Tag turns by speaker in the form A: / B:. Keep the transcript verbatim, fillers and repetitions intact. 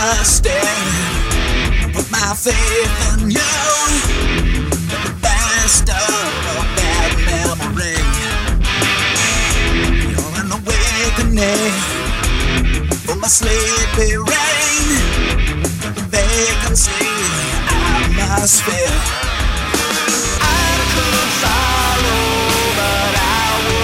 A: stand, put my faith in you. The best of a bad memory. You're an awakening for my sleepy rain. The vacancy I must feel.